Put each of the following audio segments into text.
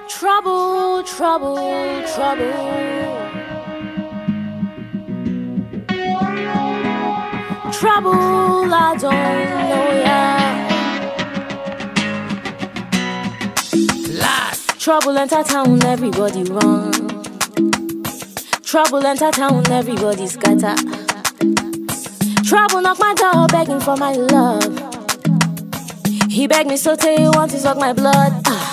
Trouble, trouble, trouble. Trouble, I don't know ya. Trouble enter town, everybody run. Trouble enter town, everybody scatter. Trouble knock my door, begging for my love. He begged me so tell you want to suck my blood.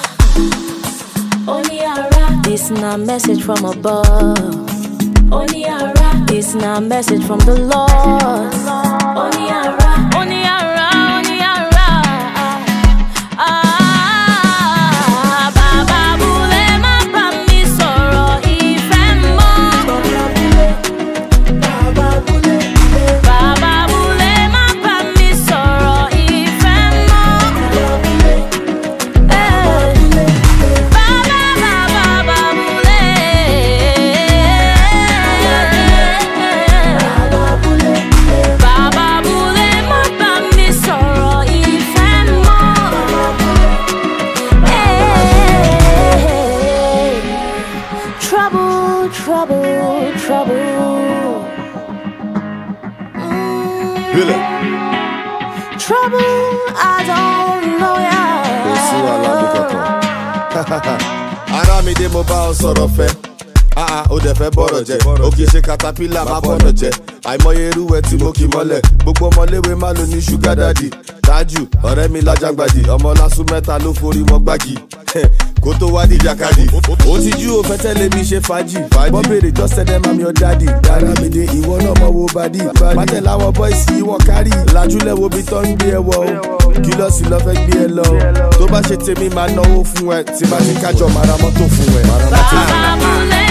Oniara, this not message from above. Oniara, this not message from the Lord. Oniara, Oniara, Oniara. Baba bule ma pa mi sọ̀rọ̀ ìfẹ́ mọ́. Baba bule ma pa mi sọ̀rọ̀ ìfẹ́ mọ́. Trouble, trouble. Really? Trouble, I don't know ya. Ara mi dé mo bá ọ sọ̀rọ̀ fẹ́. Ó dẹ̀ fẹ́ bọ̀rọ̀ jẹ́. Ó kì í ṣe katapila má bọ̀rọ̀ jẹ́. Àìmọye irú ẹ̀ tí mo kì mọ́lẹ̀. Gbogbo ọmọléwé má lo ní ṣúgà dádì. Tájù ọ̀rẹ́ mi lájàgbàdì. Ọmọ lásù mẹ́ta ló forí wọn gbági. Kó tó wá di jàkadì. Ó ti jú òfẹ́ tẹ́lẹ̀ mi ṣe fàájì. Wọ́n béèrè just tell them I'm your daddy. Dára mi dé ìwọ náà mọ̀ wo bàdí. Mátẹ̀ láwọn bọ́ìsì wọn kárì. Lajúlẹ̀ wo bí tọ́ ń gbé ẹ wọ o. Kí lọ sí lọ fẹ́ gbé ẹ lọ. Tó bá ṣe tèmi máa náwó fún ẹ. Tí bá ti kájọ màrà mọ́tò fún ẹ. Baba bule